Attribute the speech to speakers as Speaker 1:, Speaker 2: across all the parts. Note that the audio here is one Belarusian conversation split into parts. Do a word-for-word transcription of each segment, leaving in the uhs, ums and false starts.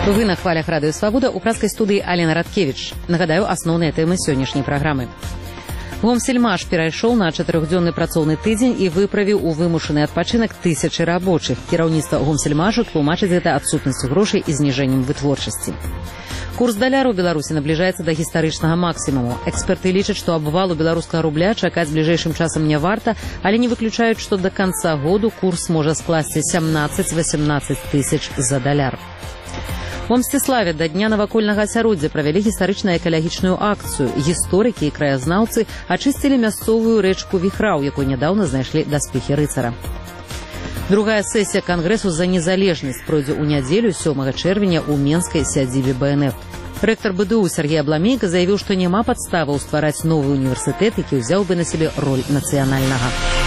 Speaker 1: Вы на хвалях Радыё Свабода, у пражскай студыі Алена Радкевіч. Нагадаю, асноўныя тэмы сённяшняй праграмы. Гомсельмаш перайшоў на чатырохдзённы працоўны тыдзень і выправіў у вымушаны адпачынак тысячы рабочых. Кіраўніцтва Гомсельмашу тлумачыць гэта адсутнасцю грошай і зніжэннем вытворчасці. Курс даляру ў Беларусі набліжаецца да гістарычнага максімуму. Эксперты лічаць, што абвалу беларускага рубля чакаць бліжэйшым часам не варта, але не выключаюць, што да канца году курс можа скласці сямнаццаць-васямнаццаць тысяч за даляр. У Мсціславе да дня навакольнага асяроддзя правялі гістарычна-экалагічную акцыю. Гісторыкі і краязнаўцы ачысцілі мясцовую рэчку Віхраў, якой нядаўна знайшлі даспехі рыцара. Другая сесія Кангрэсу за незалежнасць пройдзе ў нядзелю сёмага чэрвеня ў менскай сядзібе Бэ Эн Эф. Рэктар Бэ Дэ У Сергей Абламейка заявіў, што няма падставаў ствараць новы універсітэт, які ўзяў бы на сябе роль нацыянальнага.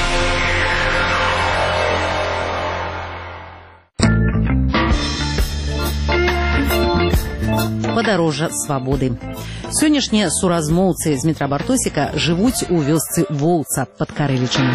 Speaker 1: Падарожжа свабоды. Сённяшнія суразмоўцы з метра Бартосіка жывуць у вёсцы Воўца пад Карэлічам.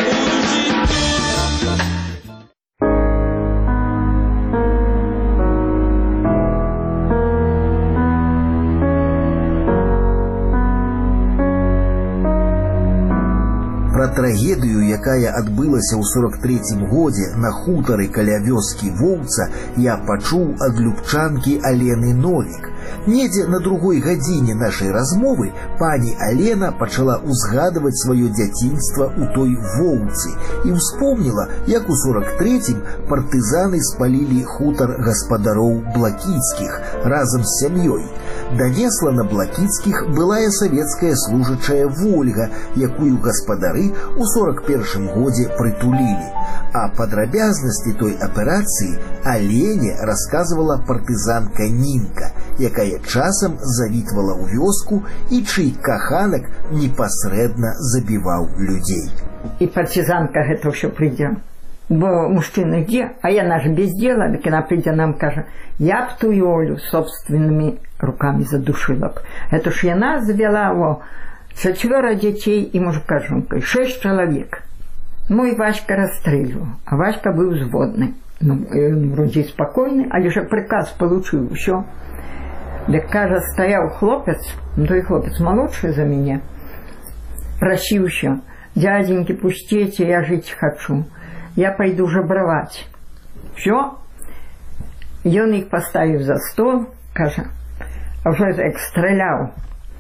Speaker 2: Пра трагедыю, якая адбылася ў сорок трэцім годзе на хутары каля вёскі Воўца, я пачуў ад любчанкі Алены Новік. Недзе на другой гадзіне нашай размовы пані Алена пачала ўзгадваць сваё дзяцінства ў той Воўцы і ўспомніла, як у сорок трэцім партызаны спалілі хутар гаспадароў Блакіцкіх разам з сям'ёй. Данесла на Блакіцкіх былая савецкая служачая Вольга, якую гаспадары у сорок першым годзе прытулілі. А падрабязнасці той аперацыі Алене расказвала партызанка Нінка, якая часам завітвала ў вёску і чый каханак непасрэдна забіваў людзей.
Speaker 3: І партызанка гэта ўсё прыйдзе. Бо мужчына ідзе, а яна ж без дела, дык яна прыйдзе нам кажа: я б тую Олю собственнымі рукамі задушыла б. Это ж яна завяла о чацвёра дзяцей і мужика з жонкай, шэсць чалавек. Мой Васька расстрэльваў, а Васька быў зводны. Ну, вроде спакойны, але ж прыказ получыў усё. Дык кажа, стаяў хлопец, ну той хлопец малодшы за мяне, прасіўся: дяденькі, пусціце, я жыць хачу. Я пойду жабраваць. Все. Ён іх паставіў за стол, кажа, а ўжо як страляў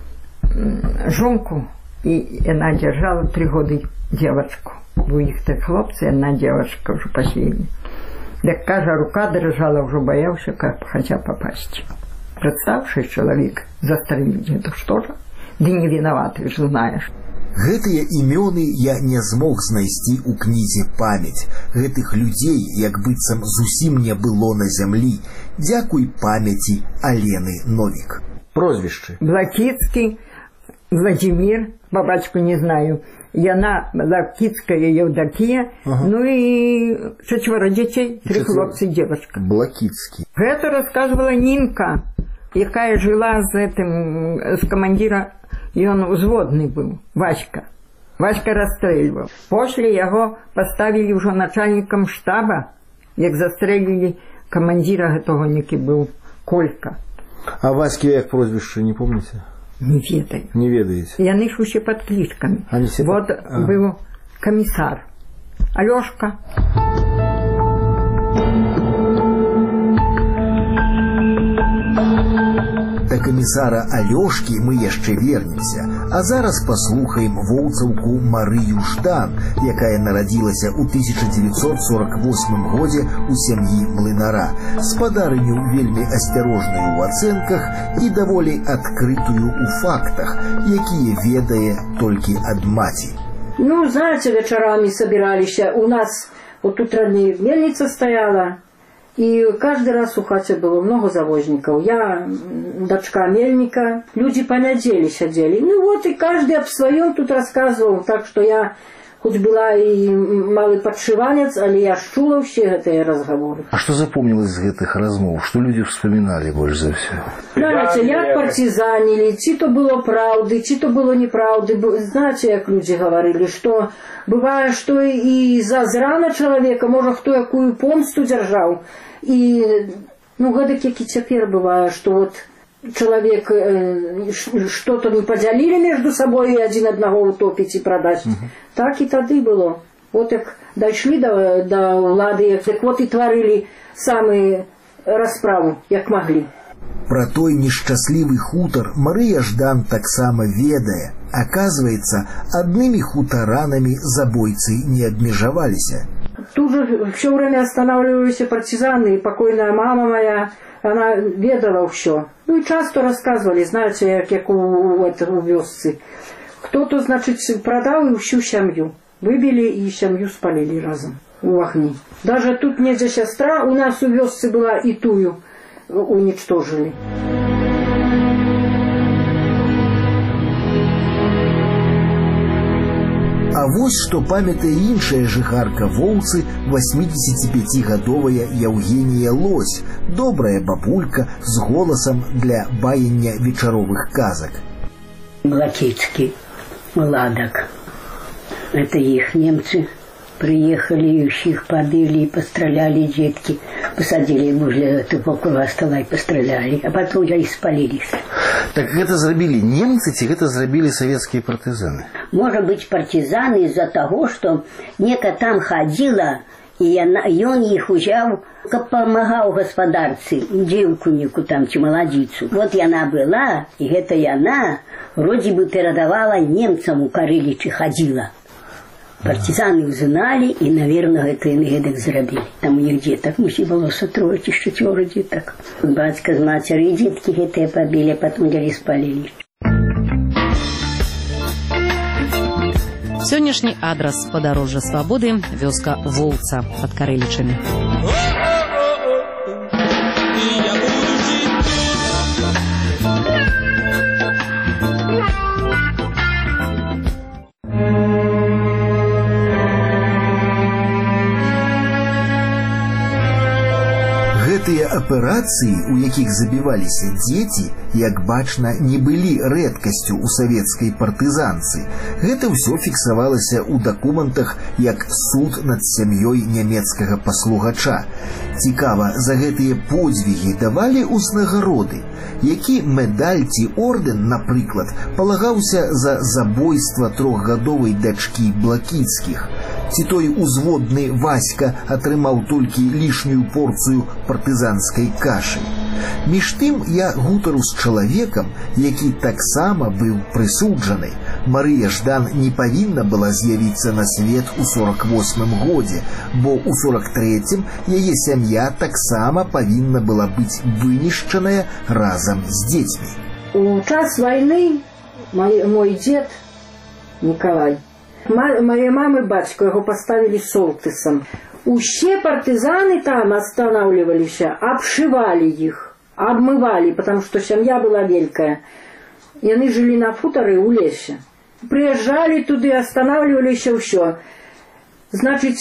Speaker 3: жонку, і яна дзяржала тры годы дзевачку. У іх так хлопцы, яна дзевачка ўжо паследняя. Дык кажа, рука дрыжала, ўжо баяўся, каб хаця папасці. Прадстаў, шэсць чалавек застрэлілі. Это што ж? Ды не вінаваты, ж знаеш.
Speaker 2: Гэтыя імёны я не змог знайсці ў кнізе памяць. Гэтых людзей, як быццам зусім не было на зямлі. Дзякуй памяці Алены Новік.
Speaker 4: Прозвішчы.
Speaker 3: Блакіцкі Владимир, по бацьку не знаю. Яна Блакіцкая Еўдакія, ага. Ну і чацвёра дзяцей, тры хлопцы і дзевачка.
Speaker 2: Блакіцкі.
Speaker 3: Гэта расказвала Нінка, якая жыла з гэтым, з камандзіра. Ён узводны быў, Васька. Васька расстрэльваў. После яго паставілі ўжо начальнікам штаба, як застрэлілі камандзіра гэтага, які быў Колька.
Speaker 4: А Ваське як прозвішча, не помніце?
Speaker 3: Не ведаю.
Speaker 4: Не ведаеце?
Speaker 3: Яны ж усе пад клічкамі.
Speaker 4: Все...
Speaker 3: Вот а. Быў камісар Алёшка.
Speaker 2: Да камісара Алёшкі мы яшчэ вернемся, а зараз паслухаем воўцаўку Марыю Ждан, якая нарадзілася ў тысяча дзевяцьсот сорок восьмым годзе ў сям'і млынара, спадарыню вельмі асцярожную ў ацэнках і даволі адкрытую ў фактах, якія ведае толькі ад маці.
Speaker 5: Ну, знаете, вечарами собираліся, у нас вот тут ранее мельница стояла, и каждый раз у хате было много завозников. Я дочка мельника, люди по неделе сидели. Ну вот и каждый об своем тут рассказывал, так что я хоть была и малый подшиванец, але я чула все гэтыя разговоры.
Speaker 4: А что запомнилось из этих размов? Что люди вспоминали больше за все?
Speaker 5: Знаете, як партизанили, чи то было правды, чи то было неправды. Знаете, как люди говорили, что бывает, что и за зрана человека, может, кто якую помсту держал, и Ну, гэтак, як і цяпер бывае, што вот человек э, что-то не поделили между собой, и один одного утопить и продать. Угу. Так и тады было. Вот як дошли до, до улады, так вот и творили самые расправу, як могли.
Speaker 2: Про той несчастливый хутор Мария Ждан таксама ведае. Оказывается, одними хуторанами забойцы не обмежевались.
Speaker 5: Тут же все время останавливались партизаны, и покойная мама моя, она ведала все. Ну и часто рассказывали, знаете, как у, у, у вёсцы. Кто-то, значит, продал и всю семью. Выбили и семью спалили разом у огни. Даже тут недя сестра у нас у вёсцы была, и тую уничтожили.
Speaker 2: А вось што памятае іншая жыхарка Воўцы, восьмидесятипятигадовая Яўгенія Лось, добрая бабулька з голасам для баяння вечаровых казак.
Speaker 6: Блакицкий, Ладок. Это их немцы приехали, их подыли, постреляли детки, посадили возле тупого стола и постреляли, а потом уже и спалились.
Speaker 4: Так это зрабілі немцы, ці гэта зрабілі советские партизаны?
Speaker 6: Может быть, партизаны из-за того, что нека там ходила, и он их узял, как помогал господарце, девку там, чи молодицу. Вот и она была, и это и она вроде бы передавала немцам у Кареличи ходила. Партизаны узнали, и, наверное, это и эдак зрабили. Там у них деток, муси было со трое, чи четверо деток. Батька с матерью и детки это побили, а потом дали спалили.
Speaker 1: Сённяшні адрас падарожжа свабоды – вёска Воўца пад Карэлічамі.
Speaker 2: Гэтыя аперацыі, у якіх забіваліся дзеці, як бачна, не былі рэдкасцю ў савецкай партызанцы. Гэта ўсё фіксавалася ў дакументах як суд над сям'ёй нямецкага паслугача. Цікава, за гэтыя подзвігі давалі ўзнагароды, які медаль ці ордэн, напрыклад, палагаўся за забойства трохгадовай дачкі Блакіцкіх. Ці той узводны Васька атрымаў толькі лішнюю порцыю партызанскай кашы. Між тым я гутару з чалавекам, які таксама быў прысуджаны. Марыя Ждан не павінна была з'явіцца на свет у сорок восьмым годзе, бо ў сорок трэцім яе сям'я таксама павінна была быць вынішчаная разам з дзецьмі.
Speaker 5: У час вайны мой, мой дед Николай, моей мамы батьку его поставили солтысом. Усе партизаны там останавливались, обшивали их, обмывали, потому что семья была великая. И они жили на хуторе у леса. Приезжали туда, останавливались, все. Значит,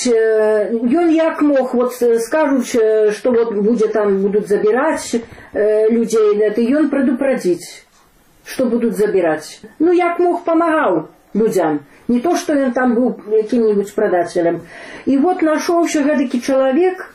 Speaker 5: он як мог, вот скажут, что вот будет там, будут забирать людей, это и он предупредить, что будут забирать. Ну, як мог, помогал людям. Не то, что он там был каким-нибудь продателем. И вот нашелся гадкий человек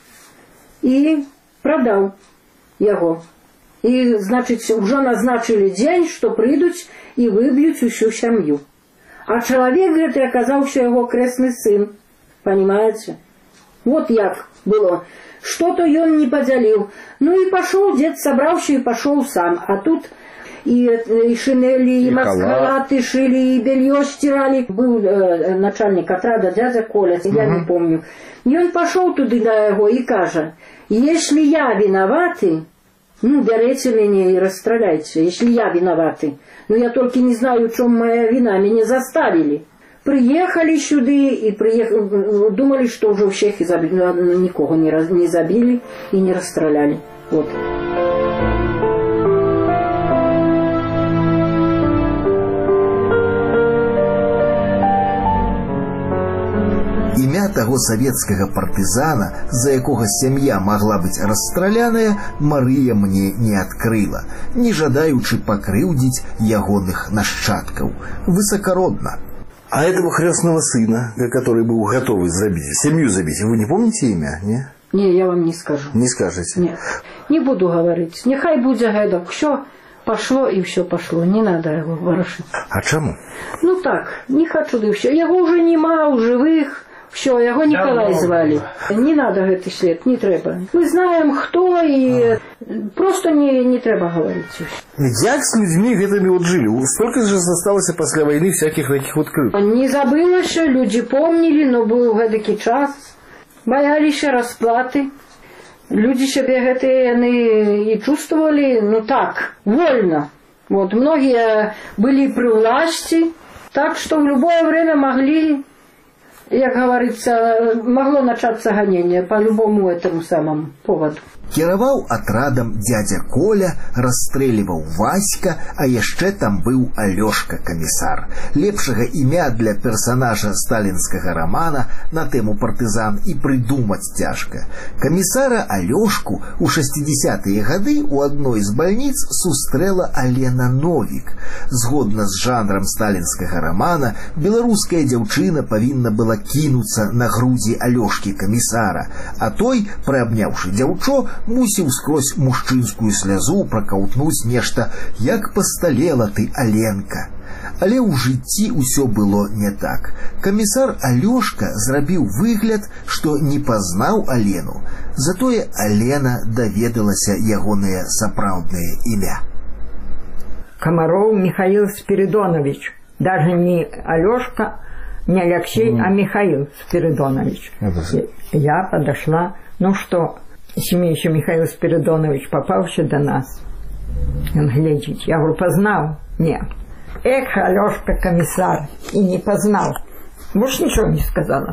Speaker 5: и продал его. И, значит, уже назначили день, что придут и выбьют всю семью. А человек, говорит, оказался его крестный сын. Понимаете? Вот як было. Что-то он не поделил. Ну и пошел, дед собрался и пошел сам. А тут и, и шинели, и, и маскалаты шили, и белье стирали. Был э, начальник отряда, дядя Коля, угу. Я не помню. И он пошел туда до его и кажет: если я виноватый, ну, берите меня и расстреляйте, если я виноватый. Но я только не знаю, в чем моя вина, меня заставили. Приехали сюда и приехали, думали, что уже всех забили, но никого не, раз, не забили и не расстреляли. Вот.
Speaker 2: Імя таго савецкага партызана, за якога сям'я магла быць расстраляная, Марыя мне не адкрыла, не жадаючы пакрыўдзіць ягоных нашчадкаў. Высокородна.
Speaker 4: А этого хрестного сына, который был готовый забить, семью забить, вы не помните имя, не?
Speaker 5: Не, я вам не скажу.
Speaker 4: Не скажете?
Speaker 5: Нет. Не буду говорить. Нехай будет гэдок. Все пошло и все пошло. Не надо его ворошить.
Speaker 4: А чему?
Speaker 5: Ну так, не хочу, да и все. Его уже нема у живых. Все, его Николай звали. Не надо гэты след, не треба. Мы знаем, кто, и просто не, не треба говорить.
Speaker 4: Як с людьми гэтыми вот жили? Столько же осталось после войны всяких таких вот крып.
Speaker 5: Не забылось, люди помнили, но был гэдакий час. Боялись расплаты. Люди себе гэтые и чувствовали, ну так, вольно. Вот, многие были при власти, так что в любое время могли, как говорится, могло начаться гонение по любому этому самому поводу.
Speaker 2: Кіраваў атрадам дядя Коля, расстрэльваў Васька, а яшчэ там быў Алёшка камісар. Лепшага імя для персонажа сталінскага рамана на тэму партызан і прыдумаць цяжка. Камісара Алёшку ў шэсцідзесятыя гады ў адной з бальніц сустрэла Алена Новік. Згодна з жанрам сталінскага рамана, беларуская дзяўчына павінна была кінуцца на грудзі Алёшкі камісара, а той, прыабняўшы дзяўчо, мусіў скрозь мужчынскую слязу пракаўтнуць нешта, як пасталела ты, Аленка. Але ў жыцці ўсё было не так. Камісар Алёшка зрабіў выгляд, што не пазнаў Алену, затое Алена даведалася ягонае сапраўднае імя.
Speaker 3: Комаров Михаил Спиридонович. Даже не Алёшка, не Алексей, mm. а Михаил Спиридонович. Mm. Я подошла, ну что, семейный Михаил Спиридонович попался до нас. Он глядит. Я говорю, познал? Нет. Эх, Алёшка комиссар. И не познал. Больше ничего не сказала.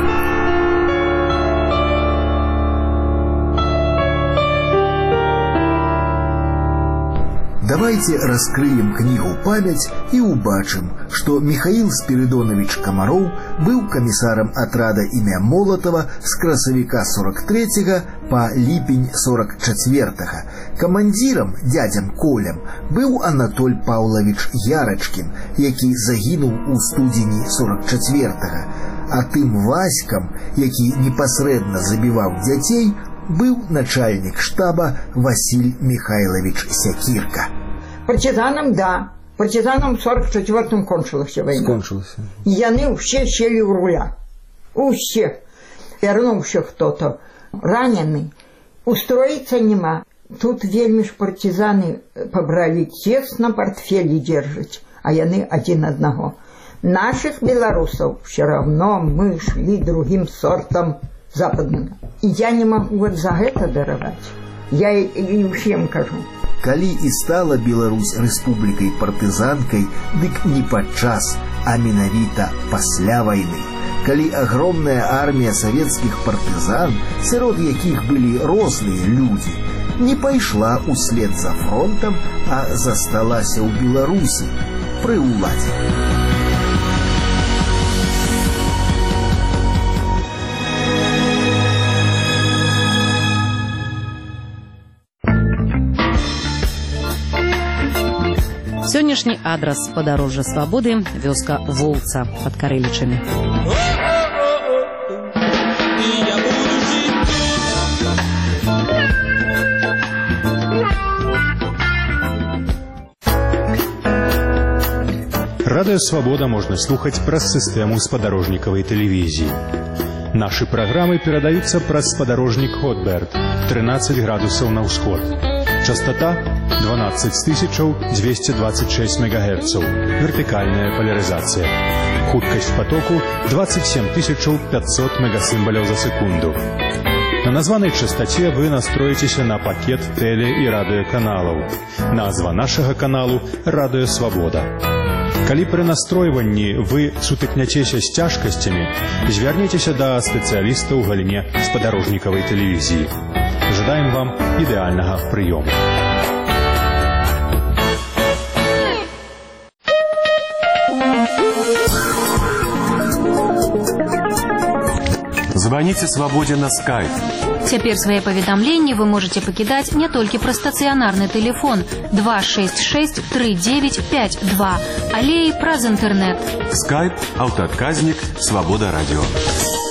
Speaker 2: Давайте раскрыем книгу «Память» и убачим, что Михаил Спиридонович Комаров был комиссаром отряда имя Молотова с красовика сорок третьего по липень сорок четвертого. Командиром, дядям Колем, был Анатоль Павлович Ярочкин, який загинул у студені сорок четвертого. А тым Васькам, який непосредственно забивал детей, был начальник штаба Василий Михайлович Сякирка.
Speaker 3: Партизанам, да. Партизанам в сорок четвертом кончилась война.
Speaker 4: Кончилась.
Speaker 3: И яны все сели в руля. У всех. Вернулся кто-то раненый. Устроиться нема. Тут вельми ж партизаны побрали тесно портфели держать, а яны один одного. Наших белорусов все равно мы шли другим сортом западным. И я не могу вот за это даровать. Я и, и всем кажу.
Speaker 2: Калі і стала Беларусь рэспублікай партызанкай, дык не падчас, а менавіта пасля вайны. Калі агромная армія савецкіх партызан, сярод якіх былі розныя людзі, не пайшла услед за фронтам, а засталася ў Беларусі пры ўладзе.
Speaker 1: Сённяшні адрас падарожжа свабоды – вёска Волца пад Карэлічамі.
Speaker 7: Радыё Свабода можна слухаць праз сістэму спадарожнікавай тэлевізіі. Нашы праграмы перадаюцца праз спадарожнік Хотберт, тринадцать градусаў на ўсход. Частота двенадцать тысяч двести двадцать шесть мегагерцаў. Вертикальная поляризация. Хуткость потоку двадцать семь тысяч пятьсот мегасимволов за секунду. На названной частоте вы настроитесь на пакет теле- и радиоканалов. Назва нашего каналу – Радыё Свабода. Калі пры настройванні вы сутыкняцеся з цяжкасцямі, звярніцеся да спецыяліста ў галіне спадарожнікавай тэлевізіі. Жадаем вам ідэальнага прыёму.
Speaker 8: Звоните Свободе на скайп.
Speaker 9: Цяпер свае паведамленні вы можете пакідаць не толькі праз стацыянарны тэлефон два шесть шесть три девять пять два, але і праз інтэрнэт.
Speaker 8: Скайп, аўтаадказнік, Свобода радио.